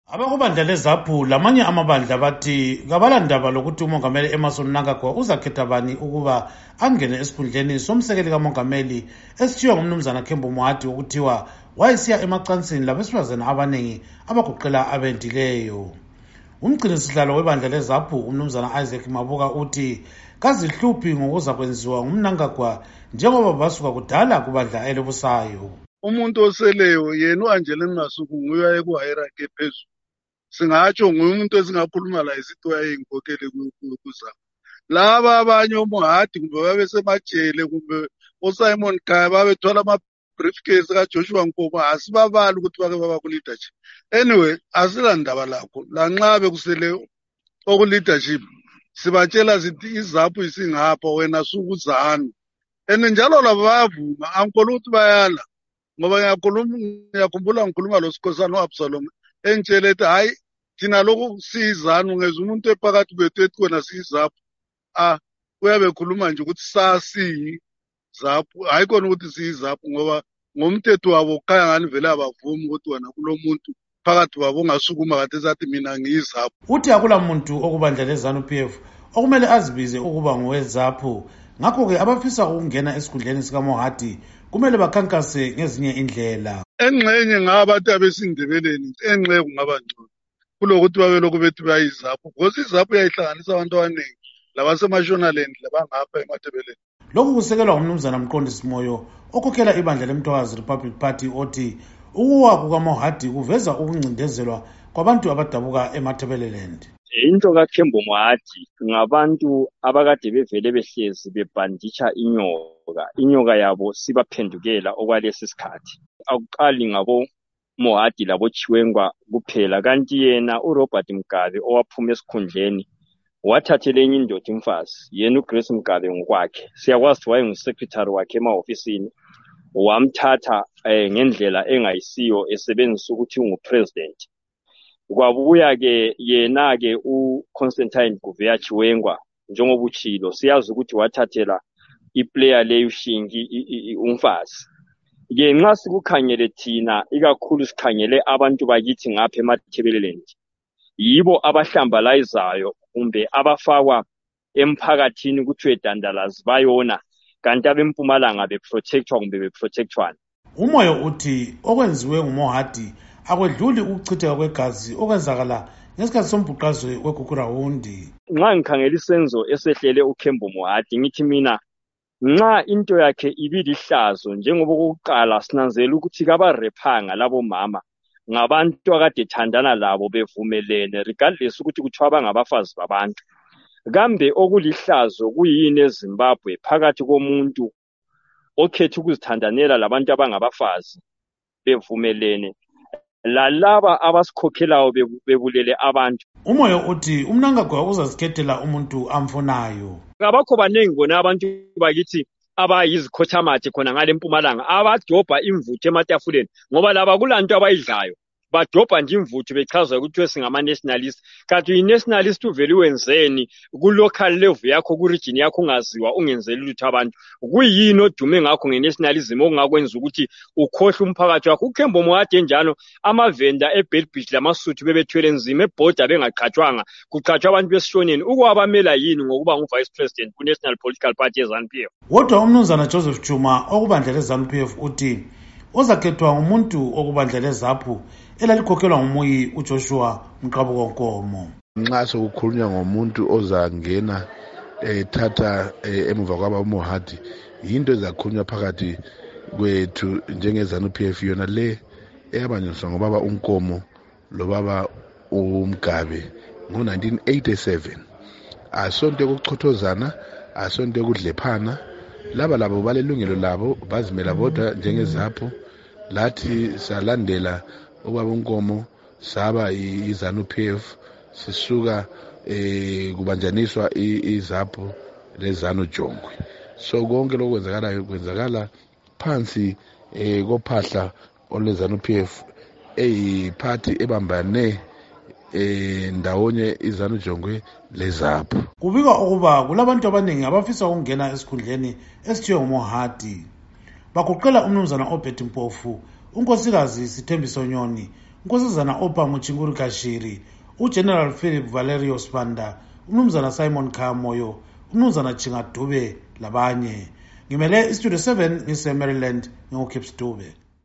Abakubandla leZAPU lamanye amabandla bathi kabalandaba lokuthi umongameli Emmerson Mnangagwa uzakhetha bani ukuba angene esikhundleni somsekeli kamongameli esithiywa ngumnumzana Kembo Mohadi okuthiwa wayesiya emacansini labesifazana abaningi abagoqela abendileyo. Umgcinisihlalo webandla leZAPU umnumzana Isaac Mabuka uthi kazihluphi ngokuza kwenziwa ngumNangagwa njengoba basuka kudala kubandla elibusayo. Umuntu oseleyo yena uAngeline Masuku nguye ayekuhayirarchy ephezulu. Singatsho nguye umuntu esingakhuluma laye sithi wayeyinkokheli kuZAPU. Laba abanye oMohadi kumbe babesemajele kumbe oSimon Khaya babethwala ama-briefcase kaJoshua Nkomo asibabali ukuthi bake baba ku-leadership. Anyway, asilandaba lakho. Lanxa bekusele oku-leadership sibatshela sithi iZAPU isingapha wena sukuzana. Njalo labo bayavuma, angikholwa ukuthi bayala. Ngoba ngiyakhumbula ngikhuluma lo Sikhosana uAbsalom engitshela ethi hayi thina lokhu siyizana ungeza umuntu ephakathi kwethu ethi wena siyiZAPU uyabe khuluma nje ukuthi sasiyiZAPU hayi kona ukuthi siyiZAPU ngoba ngomthetho wabo kukhanya ngani vele abavumi ukuthi wena kulomuntu phakathi kwabo ongasukuma kade esathi mina ngiyiZAPU. Uthi akula muntu okubandla leZANU-PF okumele azibize ukuba ngoweZAPU, ngakho-ke abafisa ukungena esikhundleni sikaMohadi kumele bakhankase ngezinye indlela. Engxenye ngabathi abesindebeleni engxenye kungaba ngcono kulokuthi babelokhu bethi bayiZAPU because iZAPU yayihlanganisa abantu abaningi labaseMashonaland labangapha eMathebeleni. Lokhu kusekelwa ngumnumzana Mqondisi Moyo okhokhela ibandla leMtwakazi Republic Party othi ukuwa kukaMohadi kuveza ukuncindezelwa kwabantu abadabuka eMathebeleland. Into kaKembo Mohadi ngabantu abakade bevele behlezi bebhanditsha inyoka yabo sibaphendukela okwalesi sikhathi. Akuqali ngabo Mohadi labo Chiwengwa kuphela, kanti yena uRobert Mugabe owaphuma esikhundleni wathathele enye indoda imfazi, yena uGrace Mugabe ngokwakhe. Siyakwazi ukuthi wayengu-secretary wakhe ema-ofisini, wamthatha ngendlela engayisiyo esebenzisa ukuthi ungupresident. Kwabuya-ke yena-ke uConstantine Guveya Chiwengwa njengoba utshilo siyazi ukuthi wathathela iplayer leyo uShingi umfazi. Ke nxa sikukhangele thina ikakhulu sikhangele abantu bakithi ngapha eMathebeleland yibo abahlambalayizayo kumbe abafakwa emphakathini kuthiwe dandalazi bayona kanti abempumalanga beprotectwa kumbe beprotectwana. Umoyo uthi okwenziwe nguMohadi akwedluli ukuchitheka kwegazi okwenzakala ngesikhathi sombhuqazwe weGugurawundi. Nxa ngikhangela isenzo esehlele uKembo Mohadi ngithi mina nxa into yakhe ibilihlazo njengoba kokuqala sinanzela ukuthi kabarephanga labo mama ngabantu akade thandana labo bevumelene regardless ukuthi kuthiwa abangabafazi babantu. Kambe okulihlazo kuyini eZimbabwe phakathi komuntu okhetha ukuzithandanela labantu abangabafazi bevumelene lalaba abasikhokhelayo bebulele abantu? Umoyo uthi uMnangagwa uzazikhethela umuntu amfunayo. Abakho banengi bona abantu bakithi abayizikhothamathe khona ngale Mpumalanga abadobha imvuthu ematafuleni ngoba laba kulanto abayidlayo badobha nje imvuthu bechaza ukuthi singama-nationalist. Kanti uyi-nationalist uvele wenzeni ku-local level yakho ku-region yakho ungaziwa ungenzeli lutho abantu? Kuyini odume ngakho nge-nationalism okungakwenza ukuthi ukhohle umphakathi wakho? uKembo Mohadi enjalo amavenda eBelbridge lamasuthu bebethwele nzima ebhoda bengaqatshwanga kuqatshwa abantu besishoneni ukuwabamela yini ngokuba ngu-vice president ku-National Political Party yeZANU-PF? Kodwa umnumzana Joseph Chuma okubandla leZANU-PF uthi ozakhethwa ngumuntu okubandla leZAPU elalikhokhelwa ngumuyi uJoshua Mqabuko Nkomo. Nxa sokukhulunywa ngomuntu ozangena ethatha emuva kwaba uMohadi yinto ezakhulunywa phakathi kwethu njengeZANU-PF yona le eyabanjiswa ngobaba uNkomo lobaba uMgabe ngo-1987. Asonto yokuchothozana, asonto yokudlephana. Laba labo balelungelo labo bazimela bodwa njengeZAPU. Lathi salandela ubaba uNkomo saba iZANU-PF sisuka kubanjaniswa iZAPU leZANU Jongwe. So konke lokwenzakalayo kwenzakala phansi kophahla olweZANU-PF eyiphathi ebambane ndawonye iZANU Jongwe leZAPU. Kubikwa ukuba kulabantu abaningi abafisa ukungena esikhundleni esithiywe nguMohadi. Bagoqela umnumzana Obert Mpofu, unkosikazi Sithembiso Nyoni, unkosazana Opa Muchinguri Kashiri, uGeneral Philip Valerio Spanda, umnumzana Simon Khamoyo, umnumzana Chinga Dube labanye. Ngimele iStudio 7 ngise Maryland, nginguKips Dube.